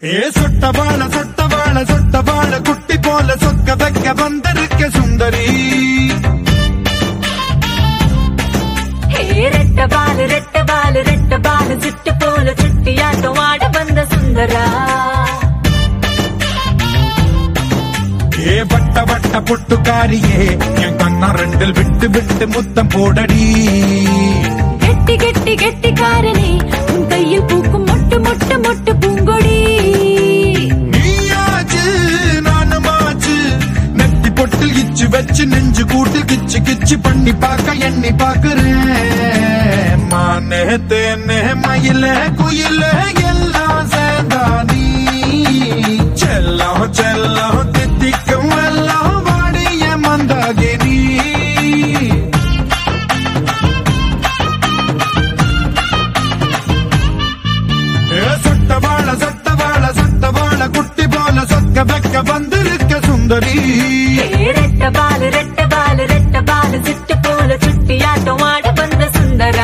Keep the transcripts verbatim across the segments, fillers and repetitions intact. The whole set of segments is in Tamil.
ஏ சொட்டவாள சொட்டவாள சொட்டவாள குட்டி போல சொக்க வைக்க வந்திருக்க சுந்தரி. ரெட்ட பாலு ரெட்ட பாலு ரெட்ட பாலு சுட்டு போல சுட்டியாட்டம் ஆட வந்த சுந்தரா. ஏ வட்ட வட்ட பொட்டுக்காரியே என் கண்ணா ரெண்டில் விட்டு விட்டு முத்தம் போடடி. கெட்டி கெட்டி கெட்டிக்காரனே உன் கையில் பூக்கும் மொட்டு மொட்டு மொட்டு பூங்கொடி. நீயாச்சு நானுமாச்சு நெத்தி பொட்டில் இச்சு வச்சு நெஞ்சு கூட்டு கிச்சு கிச்சு பண்ணி பாக்க எண்ணி பாக்குறேன். மானே தேனே மயில குயில எல்லாம் சேர்ந்தா நீ செல்லம் செல்லம் தித்திக்கும் எல்லாம் வாடிய மந்தாகினி. சொட்டவாள சொட்டவாள சொட்டவாள குட்டி போல சொக்க வைக்க வந்திருக்க சுந்தரி. ரெட்ட பாலு ரெட்ட பாலு ரெட்ட பாலு சுட்டு போல சுட்டியாட்டம் ஆட வந்த சுந்தரா.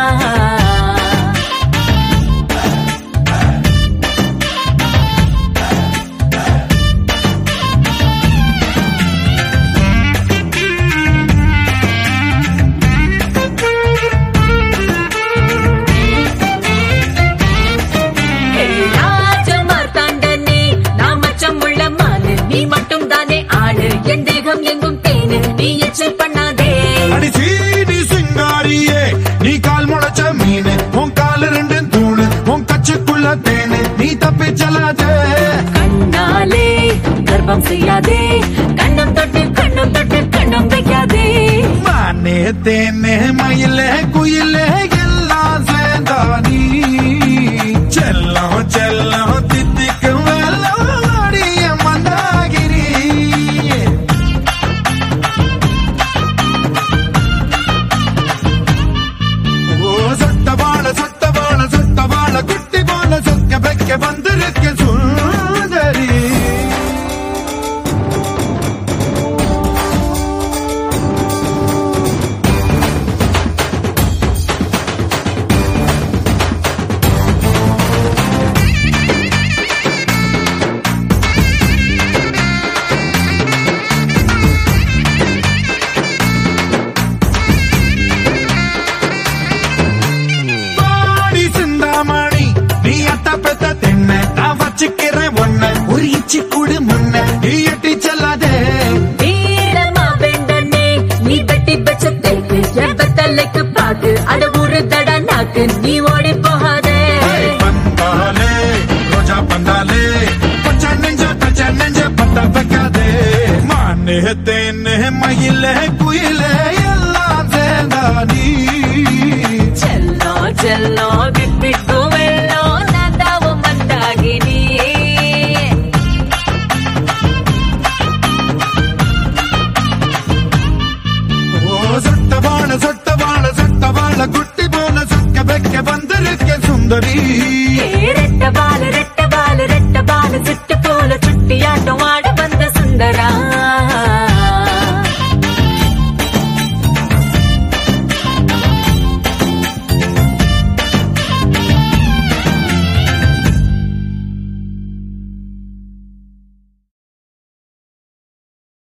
எங்கும் தேனு நீ எச்சல் பண்ணாதே. அடிச்சி நீ சிங்காரியே நீ கால் முளைச்ச மீனு உன் கால ரெண்டு தூணு உன் கச்சுக்குள்ள தேனு நீ தப்பி செல்லாதே. கண்ணாலே கர்ப்பம் செய்யாதே கண்ணம் தொட்டு கண்ணம் தொட்டு கண்ணம் வைக்காதே. மானே தேனே மயிலே குயிலே எல்லாம் சேர்ந்தா நீ செல்லம் செல்லம் தித்திக்கும் எல்லாம் வாடிய மந்தாகிரி. சொட்டவாள சொட்டவாள சொட்டவாள குட்டி போல சொக்க வைக்க வந்திருக்க சுந்தரி. சிந்தாமணி நீ அட்ட பெத்த தென்ன நான் வச்சுக்கிறேன் ஒன்ன ஒரு இச்சி கூடு முன்ன நீ எட்டி செல்லாதே. வீரமா வேண்டனே நீ வெட்டி வச்ச தேக்கு எவ்வத்தலைக்கு பாக்கு அட ஒரு தட நாக்கு நீ ஓடி போகாதே. பந்தாலே ரோஜா பந்தாலே பச்சை நெஞ்ச பச்சை நெஞ்ச பத்த வைக்காதே. மானே தேனே மயிலே குயிலே எல்லாம் சேர்ந்தா நீ செல்லோ செல்லோ விப்பிட்டு வெள்ளோ நந்தாவும் மந்தாகினி. சொட்டவாள சொட்டவாள சொட்டவாள குட்டி போல சொக்க வைக்க வந்திருக்க சுந்தரி.